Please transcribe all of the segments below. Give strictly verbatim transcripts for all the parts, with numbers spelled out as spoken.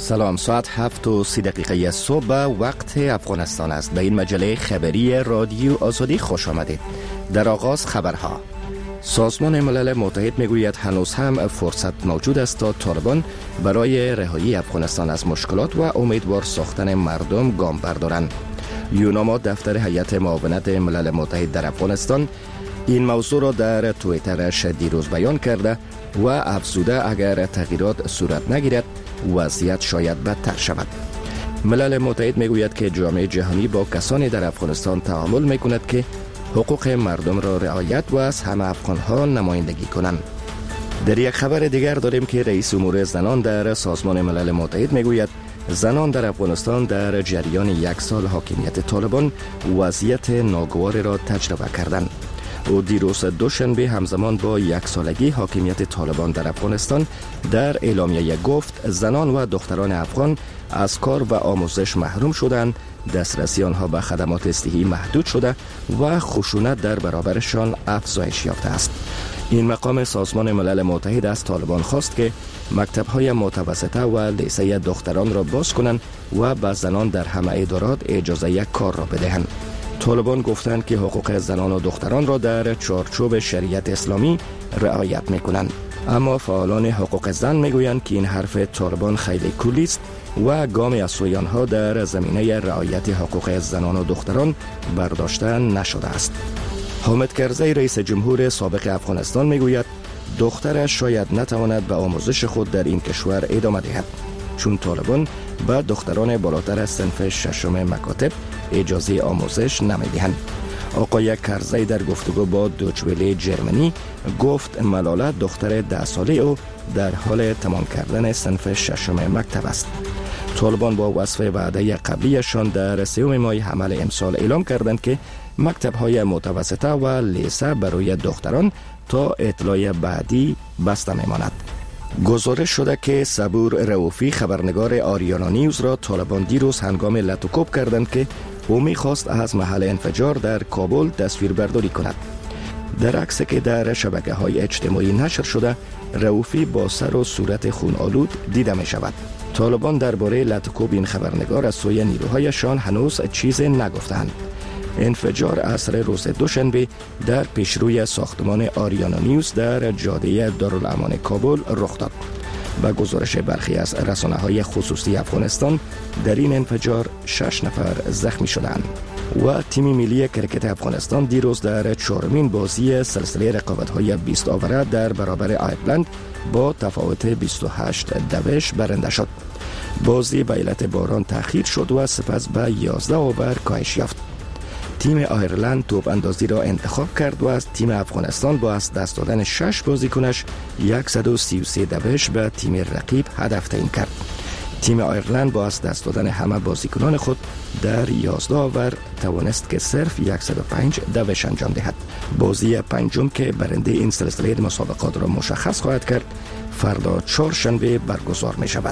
سلام، ساعت هفت و سی دقیقه صبح وقت افغانستان است. به این مجله خبری رادیو آزادی خوش آمدید. در آغاز خبرها. سازمان ملل متحد میگوید هنوز هم فرصت موجود است تا طالبان برای رهایی افغانستان از مشکلات و امیدوار ساختن مردم گام بردارند. یوناما دفتر هیئت معاونت ملل متحد در افغانستان این موضوع را در توییترش دیروز بیان کرده و افزوده اگر تغییرات صورت نگیرد وضعیت شاید بدتر شود. ملل متحد میگوید که جامعه جهانی با کسانی در افغانستان تعامل میکند که حقوق مردم را رعایت و از همه افغانها نمایندگی کنند. در یک خبر دیگر داریم که رئیس امور زنان در سازمان ملل متحد میگوید زنان در افغانستان در جریان یک سال حاکمیت طالبان وضعیت ناگوار را تجربه کردند. او دیروز دوشنبه همزمان با یک سالگی حاکمیت طالبان در افغانستان در اعلامیه گفت زنان و دختران افغان از کار و آموزش محروم شدند، دسترسی آنها به خدمات صحی محدود شده و خشونت در برابرشان افزایش یافته است. این مقام سازمان ملل متحد از طالبان خواست که مکتب‌های متوسطه و لیسه دختران را باز کنند و به زنان در همه ادارات اجازه یک کار را بدهند. طالبان گفتند که حقوق زنان و دختران را در چارچوب شریعت اسلامی رعایت می‌کنند، اما فعالان حقوق زن میگویند که این حرف طالبان خیلی کلی است و گامی از سوی آنها در زمینه رعایت حقوق زنان و دختران برداشته نشده است. حامد کرزی رئیس جمهور سابق افغانستان میگوید دخترش شاید نتواند به آموزش خود در این کشور ادامه دهد چون طالبان به دختران بالاتر از صنف ششم مکاتب اجازه آموزش نمیدهند. آقای کرزی در گفتگو با دوچوله جرمنی گفت ملاله دختر ده ساله او در حال تمام کردن صنف ششم مکتب است. طالبان با وصف وعده قبلیشان در سوم ماه حمل امسال اعلام کردند که مکتب‌های متوسطه و لیسه برای دختران تا اطلاع بعدی بسته میماند. گزارش شده که صبور رؤوفی خبرنگار آریانا نیوز را طالبان دیروز هنگام لطوکوب کردند که او می‌خواست از محل انفجار در کابل تصویر برداری کند. در عکسی که در شبکه‌های اجتماعی نشر شده، رؤوفی با سر و صورت خون‌آلود دیده می‌شود. طالبان درباره لطوکوب این خبرنگار از سوی نیروهایشان هنوز چیزی نگفتند. انفجار عصر روز دوشنبه در پیشروی ساختمان آریانا نیوز در جاده دارالامان کابل رخ داد. با گزارش برخی از رسانه‌های خصوصی افغانستان در این انفجار شش نفر زخمی شدند. و تیم ملی کرکت افغانستان دیروز در چهارمین بازی سلسله رقابت‌های بیست آوره در برابر آیرلند با تفاوت بیست و هشت دوش برنده شد. بازی به علت باران تأخیر شد و سپس به یازده اوور کاهش یافت. تیم آیرلند توپ اندازی را انتخاب کرد و از تیم افغانستان با از دست دادن شش بازیکنش صد و سی و سه دوش به تیم رقیب هدف تعیین کرد. تیم آیرلند با از دست دادن همه بازیکنان خود در یازده اوور توانست که صرف صد و پنج دوش انجام دهد. بازی پنجم که برنده این سلسله مسابقات را مشخص خواهد کرد فردا چهارشنبه برگزار می شود.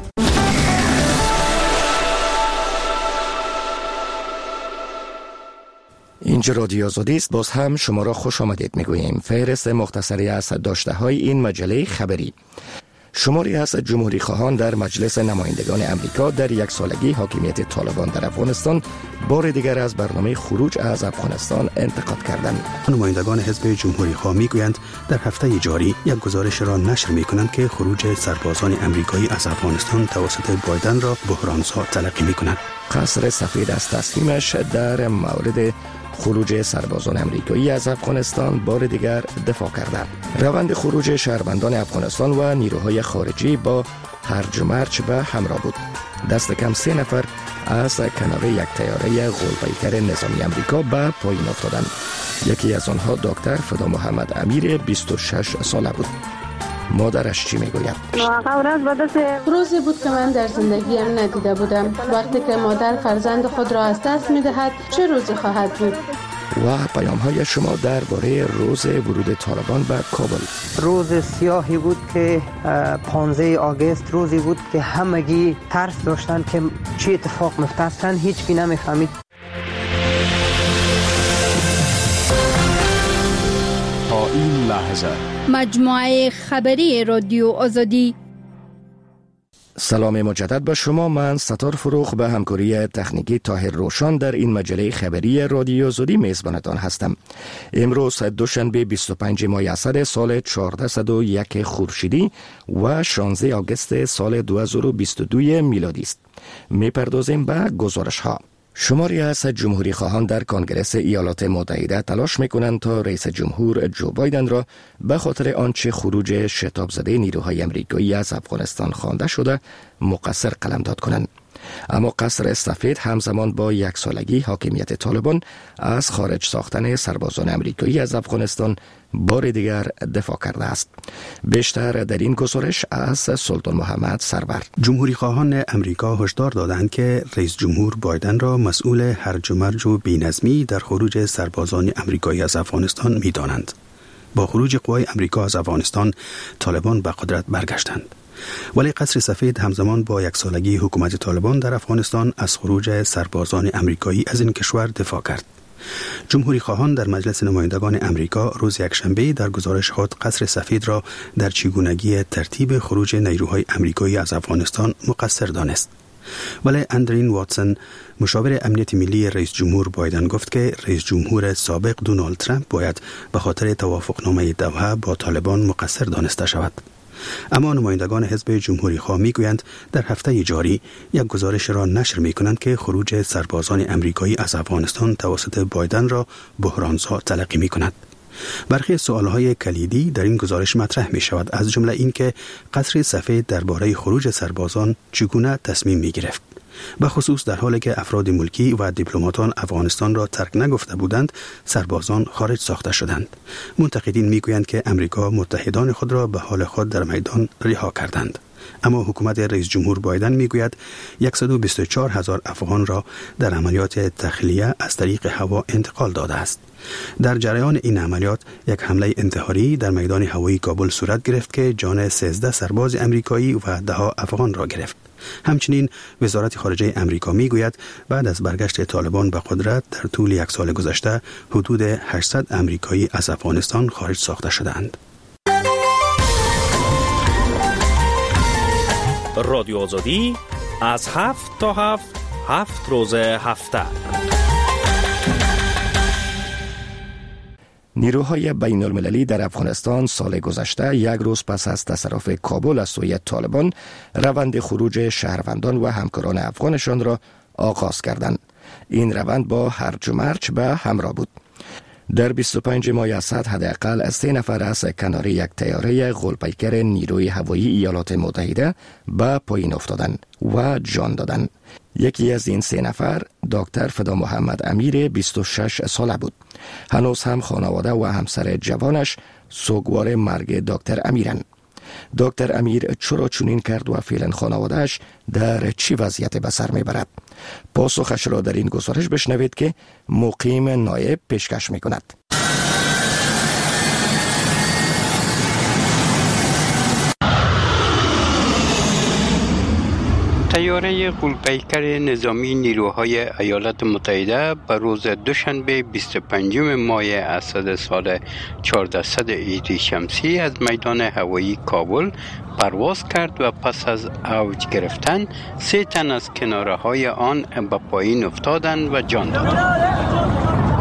اینجا رادیو آزادی است. باز هم شما را خوش آمدید میگوییم. فهرست مختصری از داشته های این مجله خبری. شماری از جمهوری خواهان در مجلس نمایندگان امریکا در یک سالگی حاکمیت طالبان در افغانستان بار دیگر از برنامه خروج از افغانستان انتقاد کردند. نمایندگان حزب جمهوری خواه میگویند در هفته جاری یک گزارش را نشر میکنند که خروج سربازان امریکایی از افغانستان توسط بایدن را بحران‌زا تلقی میکنند. قصر سفید از تصمیمش در مورد خروج سربازان امریکایی از افغانستان بار دیگر دفاع کرده. روند خروج شهروندان افغانستان و نیروهای خارجی با هرج و مرج به همراه بود. دست کم سه نفر از کنار یک طیاره غول‌پیکر نظامی امریکا به پایین افتادند. یکی از آنها دکتر فدا محمد امیر بیست و شش ساله بود. مادرش چی میگوید؟ روزی بود که من در زندگیم ندیده بودم. وقتی که مادر فرزند خود را از دست میدهد چه روزی خواهد بود؟ و پیام های شما درباره روز ورود طالبان به کابل. روز سیاهی بود که پانزده آگوست، روزی بود که همگی ترس داشتن که چی اتفاق میفته، اصلا هیچ کی نمیفهمید. تا این لحظه مجموعه خبری رادیو آزادی. سلام مجدد به شما. من ستار فروخ به همکاری تکنیکی طاهر روشان در این مجله خبری رادیو آزادی میزبانتان هستم. امروز دوشنبه بیست و پنجم ماه اسد سال چهارصد و یک خورشیدی و شانزده آگوست سال دو هزار و بیست و دو میلادی است. میپردازیم به گزارش ها. شماری از جمهوری خواهان در کنگره ایالات متحده تلاش میکنند تا رئیس جمهور جو بایدن را به خاطر آنچه خروج شتاب زده نیروهای امریکایی از افغانستان خوانده شده مقصر قلمداد کنند. اما قصر سفید همزمان با یک سالگی حاکمیت طالبان از خارج ساختن سربازان امریکایی از افغانستان بار دیگر دفاع کرده است. بیشتر در این گزارش از سلطان محمد سرور. جمهوری خواهان امریکا هشدار دادند که رئیس جمهور بایدن را مسئول هرج و مرج و بی‌نظمی در خروج سربازان امریکایی از افغانستان می‌دانند. با خروج قوای امریکا از افغانستان طالبان به قدرت برگشتند. ولی قصر سفید همزمان با یک سالگی حکومت طالبان در افغانستان از خروج سربازان امریکایی از این کشور دفاع کرد. جمهوری خواهان در مجلس نمایندگان امریکا روز یکشنبه در گزارش خود قصر سفید را در چگونگی ترتیب خروج نیروهای امریکایی از افغانستان مقصر دانست. ولی اندرین واتسون مشاور امنیت ملی رئیس جمهور بایدن گفت که رئیس جمهور سابق دونالد ترامپ باید به خاطر توافقنامه دوحه با طالبان مقصر دانسته شود. اما نمایندگان حزب جمهوری خواه میگویند در هفته جاری یک گزارش را نشر میکنند که خروج سربازان امریکایی از افغانستان توسط بایدن را بحرانزا تلقی میکند. برخی سوالهای کلیدی در این گزارش مطرح می شود، از جمله این که قصر سفید درباره خروج سربازان چگونه تصمیم می گرفت. به خصوص در حالی که افراد ملکی و دیپلماتان افغانستان را ترک نگفته بودند، سربازان خارج ساخته شدند. منتقدین میگویند که امریکا متحدان خود را به حال خود در میدان رها کردند. اما حکومت رئیس جمهور بایدن میگوید صد و بیست و چهار هزار افغان را در عملیات تخلیه از طریق هوا انتقال داده است. در جریان این عملیات یک حمله انتحاری در میدان هوایی کابل صورت گرفت که جان سیزده سرباز امریکایی و ده افغان را گرفت. همچنین وزارت خارجه امریکا میگوید بعد از برگشت طالبان به قدرت در طول یک سال گذشته حدود هشتصد امریکایی از افغانستان خارج ساخته شدند. رادیو آزادی از هفت تا هفت هفت روز هفته. نیروهای بین المللی در افغانستان سال گذشته یک روز پس از تصرف کابل از سوی طالبان روند خروج شهروندان و همکاران افغانشان را آغاز کردند. این روند با هرج و مرج به همراه بود. در بیست و پنجم ماه اسد حداقل سه نفر از کنار یک طیاره غول‌پیکر نیروی هوایی ایالات متحده به پایین افتادند و جان دادند. یکی از این سه نفر دکتر فدا محمد امیر بیست و شش ساله بود. هنوز هم خانواده و همسر جوانش سوگوار مرگ دکتر امیرن. دکتر امیر چرا چنین کرد و فعلا خانوادهش در چی وضعیت به سر میبرد؟ پاسخش را در این گزارش بشنوید که مقیم نایب پیشکش میکند. طیاره غول‌پیکر نظامی نیروهای ایالات متحده به روز دوشنبه بیست و پنجم ماه اسد سال چهارصد هجری شمسی از میدان هوایی کابل پرواز کرد و پس از اوج گرفتن سه تن از کناره‌های آن به پایین افتادند و جان دادند.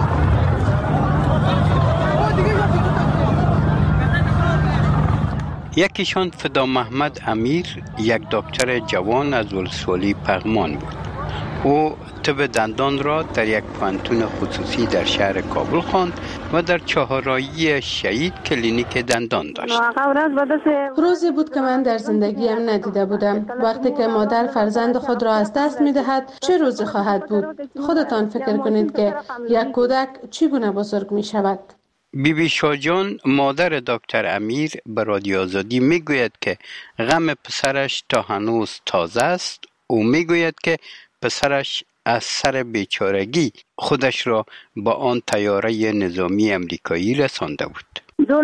یکیشان فدا محمد امیر، یک دکتر جوان از ولسوالی پغمان بود. او طب دندان را در یک پانتون خصوصی در شهر کابل خواند و در چهارراهی شهید کلینیک دندان داشت. روزی بود که من در زندگیم ندیده بودم. وقتی که مادر فرزند خود را از دست می دهد چه روزی خواهد بود؟ خودتان فکر کنید که یک کودک چگونه بزرگ می شود. بی بی شاجان مادر دکتر امیر به رادیو آزادی میگوید که غم پسرش تا هنوز تازه است. او میگوید که پسرش از سر بیچارگی خودش را با آن طیاره نظامی امریکایی رسانده بود.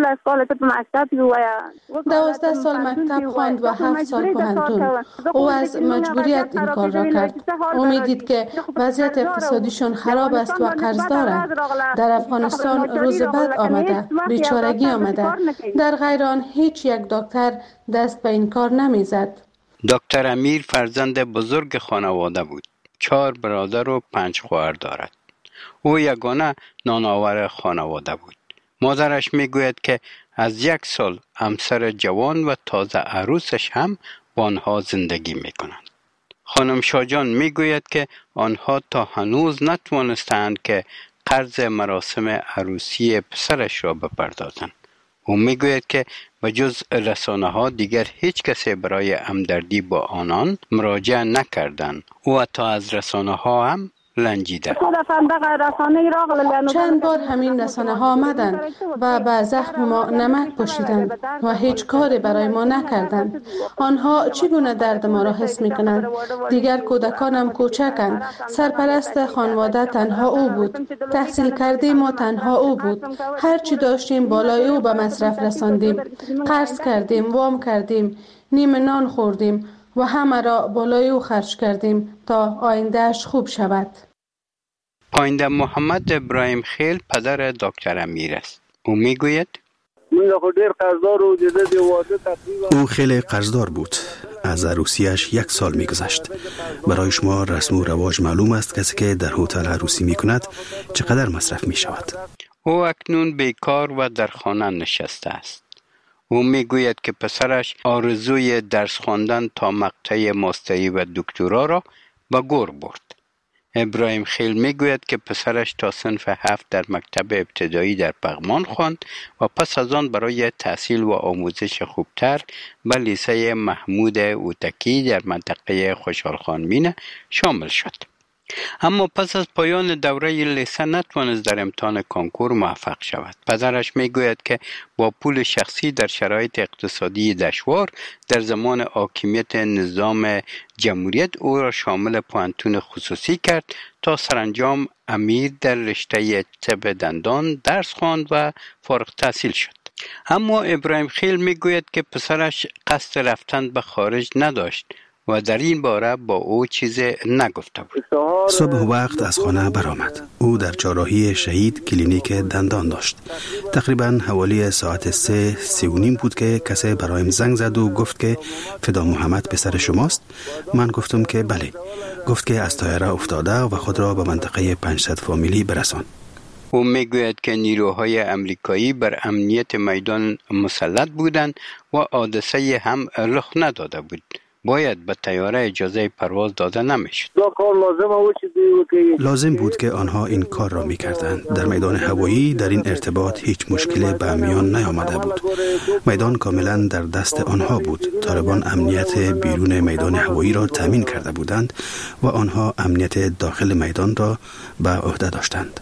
دوازده سال مکتب خواند و هفت سال پانتون. او از مجبوریت این کار را کرد. او میدید که وضعیت اقتصادیشون خراب است و قرض دارند. در افغانستان روز بد آمده، بیچارگی آمده. در غیر آن هیچ یک دکتر دست به این کار نمیزد. دکتر امیر فرزند بزرگ خانواده بود. چهار برادر و پنج خواهر دارد. او یگانه نانآور خانواده بود. مادرش میگوید که از یک سال همسر جوان و تازه عروسش هم با آنها زندگی میکنند. خانم شاجان میگوید که آنها تا هنوز نتوانستند که قرض مراسم عروسی پسرش را بپردازند. او میگوید که بجز رسانه ها دیگر هیچ کسی برای همدردی با آنان مراجعه نکردند. او حتی از رسانه ها هم لنجیده. چند بار همین رسانه ها آمدند و به زخم ما نمک پاشیدند و هیچ کاری برای ما نکردند. آنها چگونه درد ما را حس می کنند؟ دیگر کودکانم کوچکند. سرپرست خانواده تنها او بود. تحصیل کرده ما تنها او بود. هرچی داشتیم بالای او به مصرف رساندیم. قرض کردیم، وام کردیم، نیم نان خوردیم و همه را بالای او خرج کردیم تا آیندهش خوب شود. پاینده محمد ابراهیم خیل پدر دکتر امیر است. او میگوید او خیلی قرضدار بود. از عروسیش یک سال میگذشت. برای شما رسم و رواج معلوم است کسی که در هتل عروسی میکند چقدر مصرف میشود. او اکنون بیکار و در خانه نشسته است. او میگوید که پسرش آرزوی درس خواندن تا مقطع ماستری و دکترا را به گور برد. ابراهیم خیل میگوید که پسرش تا صنف هفت در مکتب ابتدایی در پغمان خواند و پس از آن برای تحصیل و آموزش خوبتر به لیسه محمود اوتکی در منطقه خوشحال خان مینه شامل شد. اما پس از پایان دوره لیسه نتوانست در امتحان کنکور موفق شود. پدرش میگوید که با پول شخصی در شرایط اقتصادی دشوار در زمان حاکمیت نظام جمهوریت او را شامل پوهنتون خصوصی کرد تا سرانجام امیر در رشته طب دندان درس خواند و فارغ التحصیل شد. اما ابراهیم خیل میگوید که پسرش قصد رفتن به خارج نداشت و در این باره با او چیزی نگفته بود. صبح وقت از خانه برآمد. او در چهارراهی شهید کلینیک دندان داشت. تقریبا حوالی ساعت سه سی و نیم بود که کسی برایم زنگ زد و گفت که فدا محمد پسر شماست. من گفتم که بله. گفت که از طیاره افتاده و خود را به منطقه پنجصد فامیلی برسان. او میگوید که نیروهای امریکایی بر امنیت میدان مسلط بودند و حادثه هم رخ نداده بود. باید به طیاره اجازه پرواز داده نمیشد. لازم بود که آنها این کار را میکردند. در میدان هوایی در این ارتباط هیچ مشکلی به میان نیامده بود. میدان کاملا در دست آنها بود. طالبان امنیت بیرون میدان هوایی را تامین کرده بودند و آنها امنیت داخل میدان را به عهده داشتند.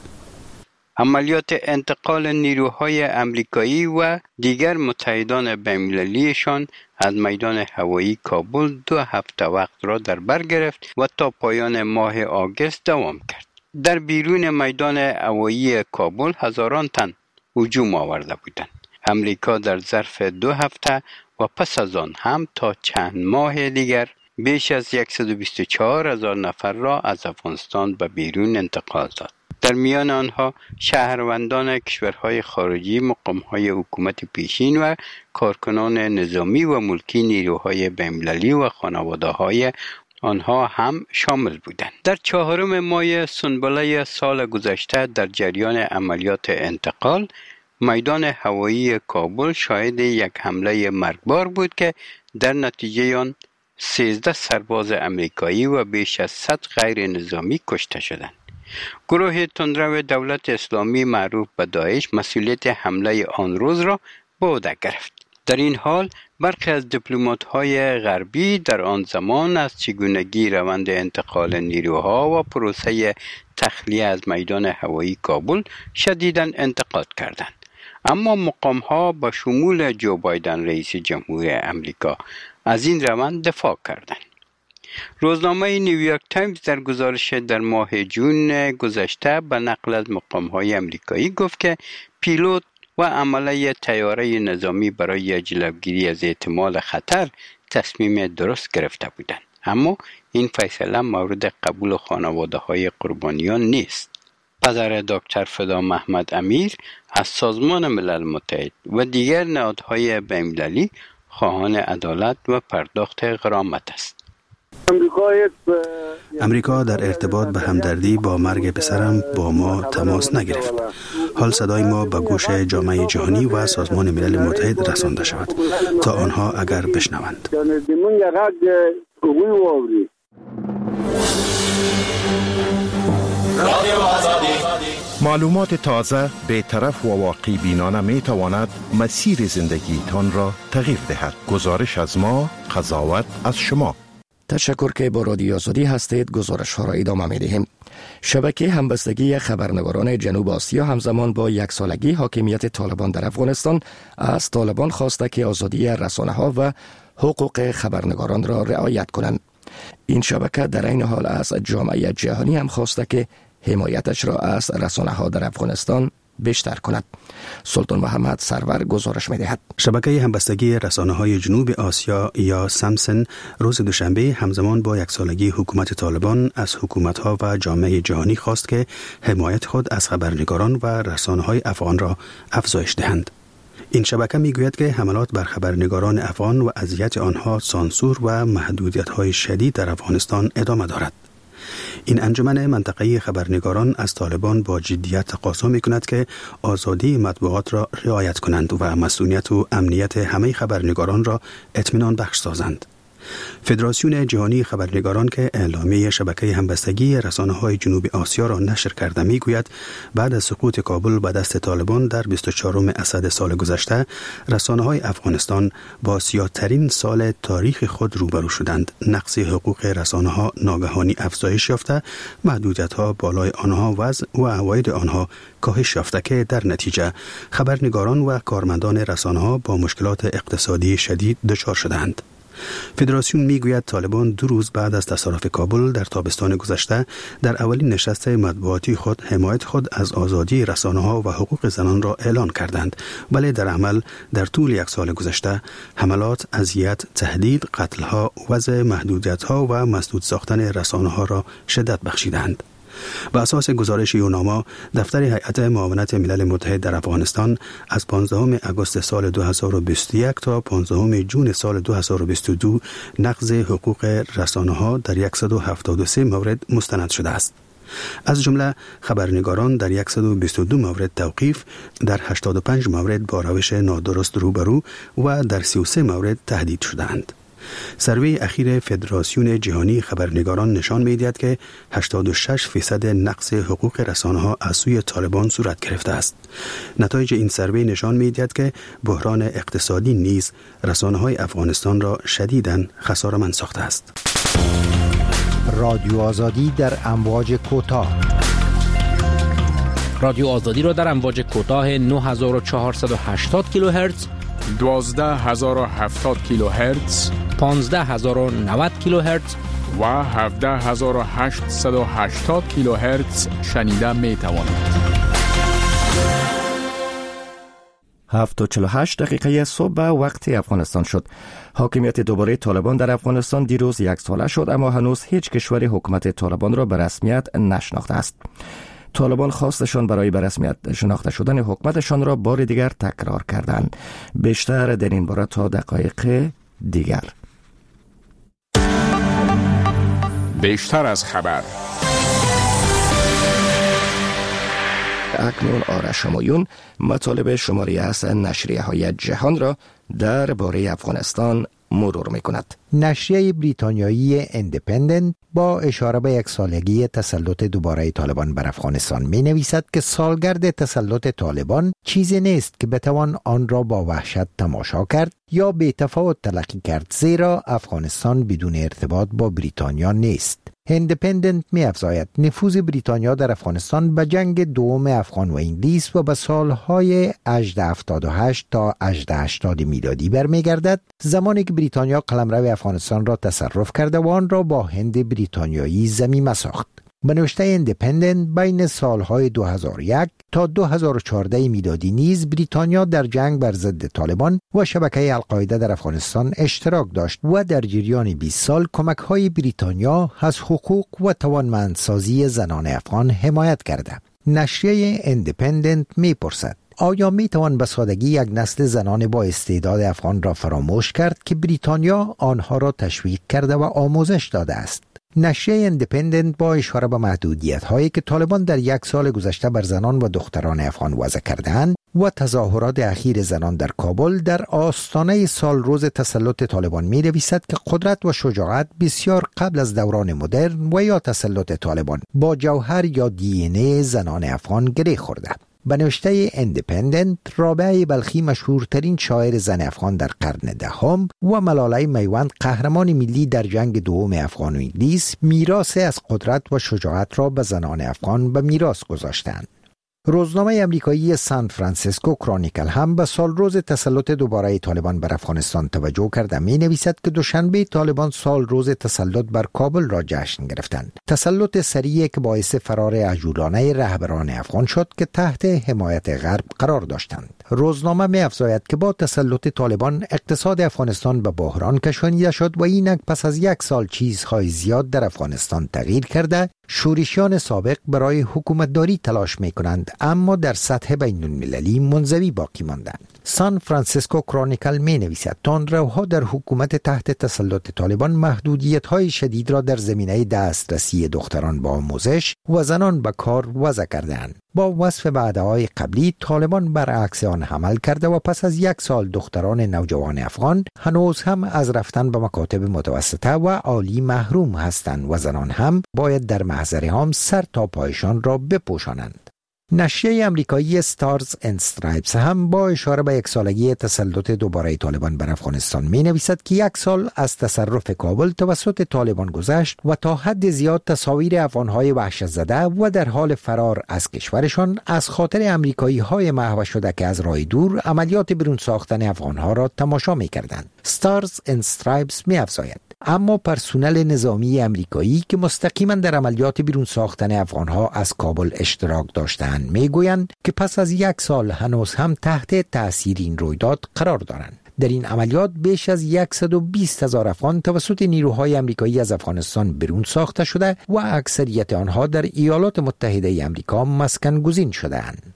عملیات انتقال نیروهای امریکایی و دیگر متحدان بین‌المللیشان از میدان هوایی کابل دو هفته وقت را در بر گرفت و تا پایان ماه آگوست دوام کرد. در بیرون میدان هوایی کابل هزاران تن هجوم آورده بودند. امریکا در ظرف دو هفته و پس از آن هم تا چند ماه دیگر بیش از صد و بیست و چهار هزار نفر را از افغانستان به بیرون انتقال داد. در میان آنها شهروندان کشورهای خارجی، مقامهای حکومت پیشین و کارکنان نظامی و ملکی نیروهای بین‌المللی و خانواده‌های آنها هم شامل بودند. در چهارم ماه سنبله سال گذشته در جریان عملیات انتقال میدان هوایی کابل شاهد یک حمله مرگبار بود که در نتیجه آن سیزده سرباز امریکایی و بیش از صد غیر نظامی کشته شدند. گروه تندرو دولت اسلامی معروف به داعش مسئولیت حمله آن روز را به عهده گرفت. در این حال برخی از دیپلمات‌های غربی در آن زمان از چگونگی روند انتقال نیروها و پروسه تخلیه از میدان هوایی کابل شدیداً انتقاد کردند. اما مقام‌ها با شمول جو بایدن رئیس جمهوری امریکا از این روند دفاع کردند. روزنامه نیویورک تایمز در گزارش در ماه جون گذشته به نقل از مقام‌های امریکایی گفت که پیلوت و عمله طیاره نظامی برای جلوگیری از احتمال خطر تصمیم درست گرفته بودند. اما این فیصله مورد قبول خانواده‌های قربانیان نیست. پدر دکتر فدا محمد امیر از سازمان ملل متحد و دیگر نهادهای بین‌المللی خواهان عدالت و پرداخت غرامت است. امریکا در ارتباط به همدردی با مرگ پسرم با ما تماس نگرفت. حال صدای ما به گوش جامعه جهانی و سازمان ملل متحد رسانده شود تا آنها اگر بشنوند. معلومات تازه، بی‌طرف و واقعی بینانه می تواند مسیر زندگی تان را تغییر دهد. گزارش از ما، قضاوت از شما. تشکر که با رادیو آزادی هستید. گزارش ها را ادامه می دهیم. شبکه همبستگی خبرنگاران جنوب آسیا همزمان با یک سالگی حاکمیت طالبان در افغانستان از طالبان خواسته که آزادی رسانه ها و حقوق خبرنگاران را رعایت کنند. این شبکه در این حال از جامعه جهانی هم خواسته که حمایتش را از رسانه ها در افغانستان بیشتر کند. سلطان محمد سرور گزارش می دهد. شبکه همبستگی رسانه های جنوب آسیا یا سامسن روز دوشنبه همزمان با یک سالگی حکومت طالبان از حکومت ها و جامعه جهانی خواست که حمایت خود از خبرنگاران و رسانه های افغان را افزایش دهند. این شبکه می گوید که حملات بر خبرنگاران افغان و اذیت آنها سانسور و محدودیت های شدید در افغانستان ادامه دارد. این انجمن منطقه‌ای خبرنگاران از طالبان با جدیت تقاضا می‌کند که آزادی مطبوعات را رعایت کنند و مسئولیت و امنیت همه خبرنگاران را اطمینان بخش سازند. فدراسیون جهانی خبرنگاران که اعلامیه شبکه همبستگی رسانه‌های جنوب آسیا را نشر کرده میگوید بعد از سقوط کابل به دست طالبان در بیست و چهارم اسد سال گذشته، رسانه‌های افغانستان با سیاه‌ترین سال تاریخ خود روبرو شدند. نقص حقوق رسانه‌ها ناگهانی افزایش یافته، محدودیت‌ها بالای آنها وضع و عواید آنها کاهش یافته که در نتیجه خبرنگاران و کارمندان رسانه‌ها با مشکلات اقتصادی شدید دچار شدند. فدراسیون میگوید طالبان دو روز بعد از تصرف کابل در تابستان گذشته در اولین نشست مطبوعاتی خود حمایت خود از آزادی رسانه‌ها و حقوق زنان را اعلان کردند، ولی در عمل در طول یک سال گذشته حملات، اذیت، تهدید، قتل‌ها، وضع محدودیت‌ها و مسدود ساختن رسانه‌ها را شدت بخشیدند. بر اساس گزارش یوناما، دفتر هیئت معاونت ملل متحد در افغانستان از پانزدهم آگوست سال دو هزار و بیست و یک تا پانزدهم ژوئن سال دو هزار و بیست و دو نقض حقوق رسانه‌ها در صد و هفتاد و سه مورد مستند شده است. از جمله خبرنگاران در صد و بیست و دو مورد توقیف، در هشتاد و پنج مورد با روش نادرست روبرو و در سی و سه مورد تهدید شدند. سروی اخیر فدراسیون جهانی خبرنگاران نشان می‌دهد که هشتاد و شش درصد نقص حقوق رسانه‌ها از سوی طالبان صورت گرفته است. نتایج این سروی نشان می‌دهد که بحران اقتصادی نیز رسانه‌های افغانستان را شدیداً خساره‌مند ساخته است. رادیو آزادی در امواج کوتاه. رادیو آزادی را در امواج کوتاه نه هزار و چهارصد و هشتاد کیلوهرتز، دوازده هزار و هفتاد کیلوهرتز، پانزده هزار و نود کیلوهرتز و هفده هزار و هشتصد و هشتاد کیلوهرتز شنیده می توانید. هفت و چهل و هشت دقیقه صبح وقت افغانستان شد. حاکمیت دوباره طالبان در افغانستان دیروز یک ساله شد، اما هنوز هیچ کشور حکومت طالبان را به رسمیت نشناخته است. طالبان خواستشان برای به رسمیت شناخته شدن حکومتشان را بار دیگر تکرار کردند. بیشتر در این باره تا دقایق دیگر. بیشتر از خبر. اکنون آرش همایون مطالب شماری از نشریه های جهان را در باره افغانستان مرور می کند. نشریه بریتانیایی اندیپندنت با اشاره به یک سالگی تسلط دوباره طالبان بر افغانستان می نویسد که سالگرد تسلط طالبان چیزی نیست که بتوان آن را با وحشت تماشا کرد یا بی تفاوت تلقی کرد، زیرا افغانستان بدون ارتباط با بریتانیا نیست. اندیپندنت می افزاید نفوذ بریتانیا در افغانستان به جنگ دوم افغان و انگلیس و به سالهای هجده هفتاد و هشت تا هجده هشتاد میلادی برمیگردد، زمانی که بریتانیا قلمرو افغانستان را تصرف کرده و آن را با هند بریتانیایی ضمیمه ساخت. به نوشته اندیپندنت بین سالهای دو هزار و یک تا دو هزار و چهارده میلادی نیز بریتانیا در جنگ بر ضد طالبان و شبکه القاعده در افغانستان اشتراک داشت و در جریان بیست سال کمک‌های بریتانیا از حقوق و توانمندسازی زنان افغان حمایت کرده. نشریه اندیپندنت می‌پرسد آیا می توان به سادگی یک نسل زنان با استعداد افغان را فراموش کرد که بریتانیا آنها را تشویق کرده و آموزش داده است؟ نشریه اندیپندنت با اشاره به محدودیت هایی که طالبان در یک سال گذشته بر زنان و دختران افغان وضع کردند و تظاهرات اخیر زنان در کابل در آستانه سال روز تسلط طالبان می نویسد که قدرت و شجاعت بسیار قبل از دوران مدرن و یا تسلط طالبان با جوهر یا دی ان ای زنان افغان گره خورده. به نوشته اندیپندنت، رابعه بلخی مشهورترین شاعر زن افغان در قرن دهم و ملاله میوند قهرمان ملی در جنگ دوم افغان و انگلیس میراث از قدرت و شجاعت را به زنان افغان به میراث گذاشتند. روزنامه امریکایی سان فرانسیسکو کرونیکل هم به سال روز تسلط دوباره طالبان بر افغانستان توجه کرده می نویسد که دوشنبه طالبان سال روز تسلط بر کابل را جشن گرفتند. تسلط سریعی که باعث فرار عجولانه رهبران افغان شد که تحت حمایت غرب قرار داشتند. روزنامه می افزاید که با تسلط طالبان اقتصاد افغانستان به بحران کشانیده شد و اینک پس از یک سال چیزهای زیاد در افغانستان تغییر کرده. شورشیان سابق برای حکومتداری تلاش می کنند اما در سطح بین المللی منزوی باقی ماندند. سان فرانسیسکو کرونیکل می نویسد تندروها در حکومت تحت تسلط طالبان محدودیت های شدید را در زمینه دسترسی دختران با آموزش و زنان به کار وضع کردند. با وصف وعده‌های قبلی طالبان برعکس آن عمل کرده و پس از یک سال دختران نوجوان افغان هنوز هم از رفتن به مکاتب متوسطه و عالی محروم هستند و زنان هم باید در محضر هم سر تا پایشان را بپوشانند. نشریه امریکایی استارز اند استرایپس هم با اشاره به یک سالگی تسلط دوباره طالبان بر افغانستان می نویسد که یک سال از تصرف کابل توسط طالبان گذشت و تا حد زیاد تصاویر افغانهای وحشت زده و در حال فرار از کشورشان از خاطر امریکایی های محو شده که از راه دور عملیات برون ساختن افغانها را تماشا می کردند. استارز اند استرایپس می افزاید اما پرسنل نظامی امریکایی که مستقیما در عملیات بیرون ساختن افغانها از کابل اشتراک داشتند میگویند که پس از یک سال هنوز هم تحت تأثیر این رویداد قرار دارند. در این عملیات بیش از صد و بیست هزار افغان توسط نیروهای امریکایی از افغانستان بیرون ساخته شده و اکثریت آنها در ایالات متحده آمریکا مسکن گزین شده‌اند.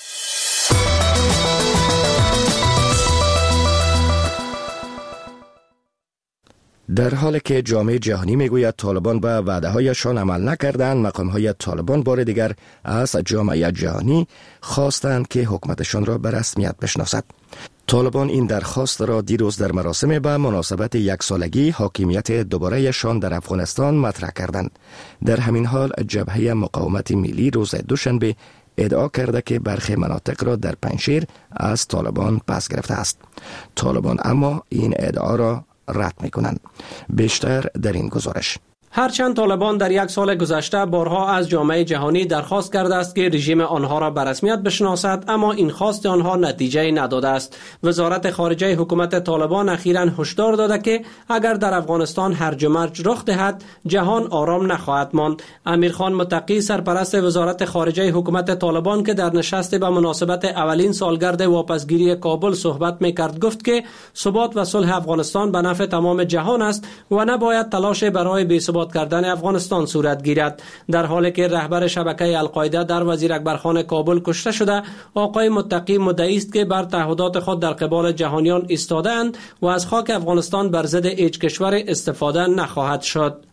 در حالی که جامعه جهانی میگوید طالبان به وعده‌هایشان عمل نکردند، مقام‌های طالبان بار دیگر از جامعه جهانی خواستند که حکومتشان را به رسمیت بشناسد. طالبان این درخواست را دیروز در مراسم به مناسبت یک سالگی حاکمیت دوباره‌شان در افغانستان مطرح کردند. در همین حال جبهه مقاومت ملی روز دوشنبه ادعا کرده که برخی مناطق را در پنجشیر از طالبان پس گرفته است. طالبان اما این ادعا را رد می‌کنند. بیشتر در این گزارش. هرچند طالبان در یک سال گذشته بارها از جامعه جهانی درخواست کرده است که رژیم آنها را به رسمیت بشناسد، اما این خواست آنها نتیجه نداده است. وزارت خارجه حکومت طالبان اخیراً هشدار داده که اگر در افغانستان هرج و مرج رخ دهد، جهان آرام نخواهد ماند. امیرخان متقی سرپرست وزارت خارجه حکومت طالبان که در نشست به مناسبت اولین سالگرد واپسگیری کابل صحبت می‌کرد گفت که ثبات و صلح افغانستان به نفع تمام جهان است و نباید تلاش برای بی‌ثبات کردن افغانستان صورت گیرد. در حالی که رهبر شبکه القاعده در وزیر اکبرخان کابل کشته شده، آقای متقی مدعی است که بر تعهدات خود در قبال جهانیان ایستاده‌اند و از خاک افغانستان بر ضد هیچ کشور استفاده نخواهد شد.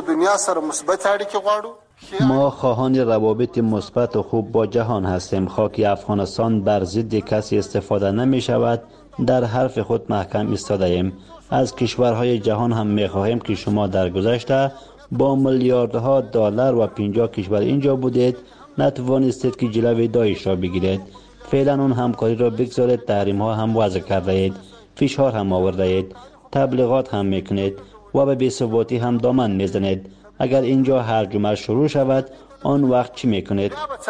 ما خواهان روابط مثبت و خوب با جهان هستیم. خاک افغانستان بر ضد کسی استفاده نمی شود. در حرف خود محکم ایستاده ایم. از کشورهای جهان هم می خواهیم که شما در گذشته با میلیاردها دلار و پنجاه کشور اینجا بودید، نتوانستید که جلوی داعش را بگیرید. فعلا اون همکاری را بگذارید. تحریم ها هم وضع کرده اید، فشار هم آورده اید، تبلیغات هم میکنید و به بی‌ثباتی هم دامن میزنید. اگر اینجا هرج و مرج شروع شود، آن وقت چی میکنید؟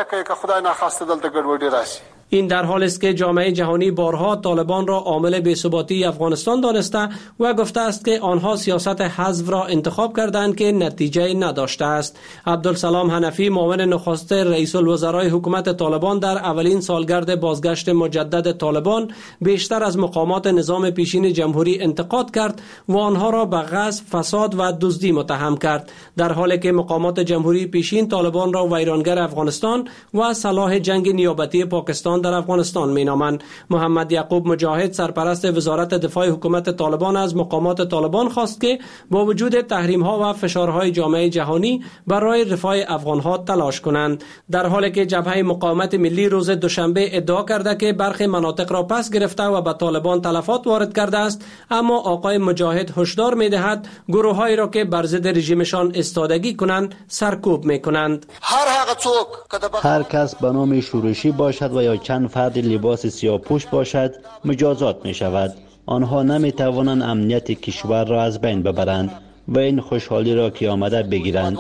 این در حالی است که جامعه جهانی بارها طالبان را عامل بی‌ثباتی افغانستان دانسته و گفته است که آنها سیاست حذف را انتخاب کردند که نتیجه نداشته است. عبدالسلام حنفی معاون نخست رئیس الوزرای حکومت طالبان در اولین سالگرد بازگشت مجدد طالبان بیشتر از مقامات نظام پیشین جمهوری انتقاد کرد و آنها را به غصب، فساد و دزدی متهم کرد، در حالی که مقامات جمهوری پیشین طالبان را ویرانگر افغانستان و سلاح جنگ نیابتی پاکستان جهان در افغانستان مینامند. محمد یعقوب مجاهد سرپرست وزارت دفاع حکومت طالبان از مقامات طالبان خواست که با وجود تحریم ها و فشارهای جامعه جهانی برای رفاه افغان ها تلاش کنند، در حالی که جبهه مقاومت ملی روز دوشنبه ادعا کرده که برخی مناطق را پس گرفته و به طالبان تلفات وارد کرده است. اما آقای مجاهد هشدار می‌دهد گروه‌هایی را که بر ضد رژیمشان استادگی کنند سرکوب می‌کنند. هر کس به نام شورشی باشد و یا چند فرد لباس سیاه‌پوش باشد مجازات می‌شود. آنها نمی‌توانند امنیت کشور را از بین ببرند و این خوشحالی را که آمده بگیرند.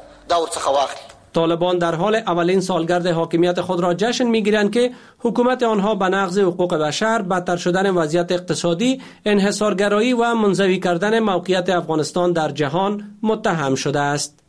طالبان در حال اولین سالگرد حاکمیت خود را جشن می‌گیرند که حکومت آنها به نقض حقوق بشر، بدتر شدن وضعیت اقتصادی، انحصارگرایی و منزوی کردن موقعیت افغانستان در جهان متهم شده است.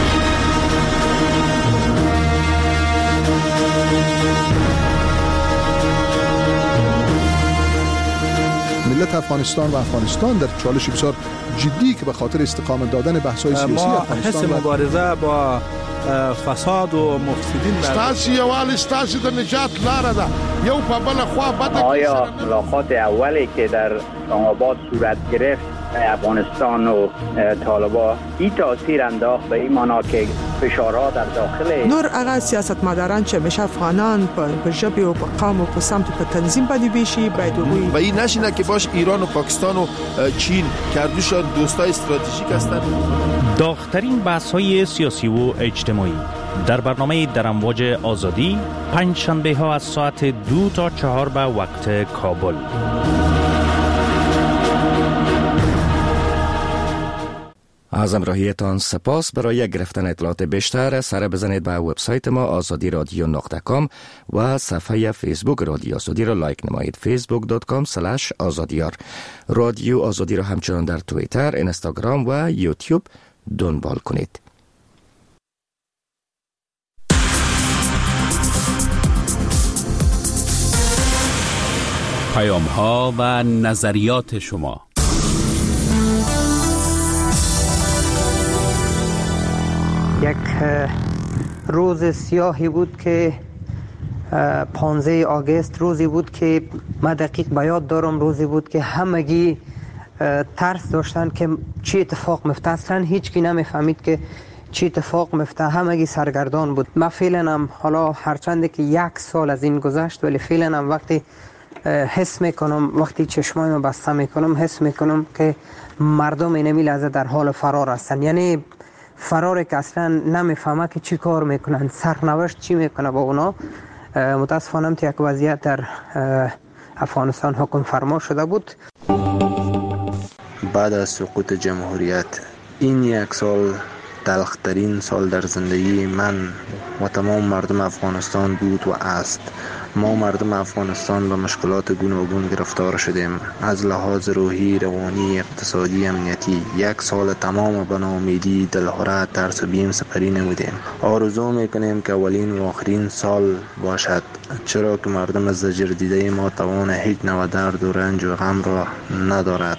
ملت افغانستان و افغانستان در چالش بسیار جدی که به خاطر استقامت دادن بحث‌های سیاسی افغانستان ما مبارزه با فساد و مفسدین ستاسي یوال ستاسي د نجات لاره ده یو په بل خوا بده. آیا ملاقات اولی که در آباد صورت گرفت افغانستان و طالبان این تاثیر انداخت به این معنا که فشارها در داخل نور هغه سیاستمداران چې مشه افغانان په ژبه او په قوم او په سمت په تنظیم باندې بشي باید وي و این نشینه که باش ایران و پاکستان و چین کردوشان دوستای استراتژیک هستند. داغ‌ترین بحث‌های سیاسی و اجتماعی در برنامه در امواج آزادی پنج شنبه ها از ساعت دو تا چهار به وقت کابل. از امراهیتان سپاس. برای گرفتن اطلاعات بیشتر سر بزنید به وبسایت ما آزادی رادیو نقطه کام و صفحه فیسبوک رادیو آزادی را لایک نمایید. فیسبوک دات کام اسلش آزادیار. رادیو آزادی را همچنان در توییتر، اینستاگرام و یوتیوب دنبال کنید. پیام ها و نظریات شما. یک روز سیاهی بود که پانزده آگوست روزی بود که من دقیق به یاد دارم. روزی بود که همگی ترس داشتن که چی اتفاق میفته. اصلا هیچ کی نمیفهمید که چی اتفاق میفته. همگی سرگردان بود. من فعلا هم حالا هرچند که یک سال از این گذشت ولی فعلا هم وقتی حس میکنم، وقتی چشمایمو بسته میکنم حس میکنم که مردم اینمی لحظه در حال فرار هستن. یعنی فراره که اصلا نمیفهمه که چی کار میکنن، سرنوشت چی میکنه با اونا. متاسفانه یک وضعیت در افغانستان حکم فرما شده بود. بعد از سقوط جمهوریت این یک سال تلخترین سال در زندگی من و تمام مردم افغانستان بود و است. ما مردم افغانستان به مشکلات گوناگون گرفتار شدیم، از لحاظ روحی، روانی، اقتصادی، امنیتی. یک سال تمام به ناامیدی، دلهره، ترس و بیم سپری نمودیم. آرزو میکنیم که اولین و آخرین سال باشد، چرا که مردم از زجر دیده ما توان هیچ نوع درد و رنج و غم را ندارد.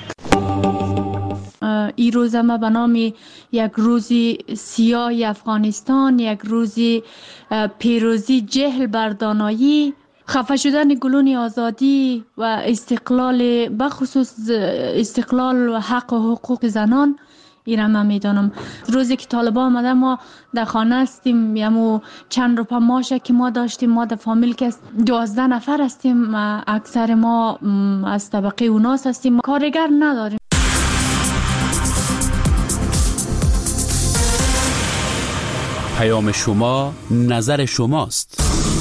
این روز ما به نام یک روزی سیاه افغانستان، یک روزی پیروزی جهل بر دانایی، خفه شدن گلون آزادی و استقلال، بخصوص استقلال و حق و حقوق زنان، این را من میدانم. روزی که طالبان آمده ما در خانه هستیم، یمو چند روپا ماشه که ما داشتیم، ما در فامیل که دوازده نفر هستیم، اکثر ما از طبقه اوناس هستیم، کارگر نداریم. پیام شما نظر شماست.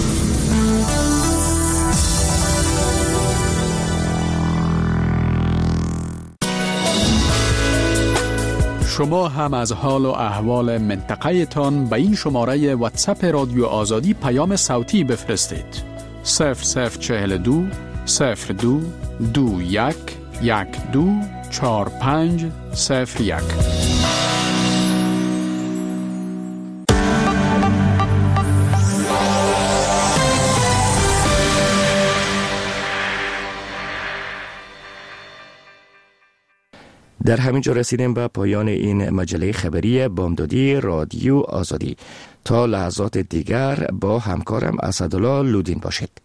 شما هم از حال و احوال منطقه تان به این شماره واتساپ رادیو آزادی پیام صوتی بفرستید. صفر صفر چهل دو صفر دو دو یک یک دو چهار پنج صفر یک. در همین جا رسیدیم به پایان این مجله خبری بامدادی رادیو آزادی. تا لحظات دیگر با همکارم اسدالله لودین باشید.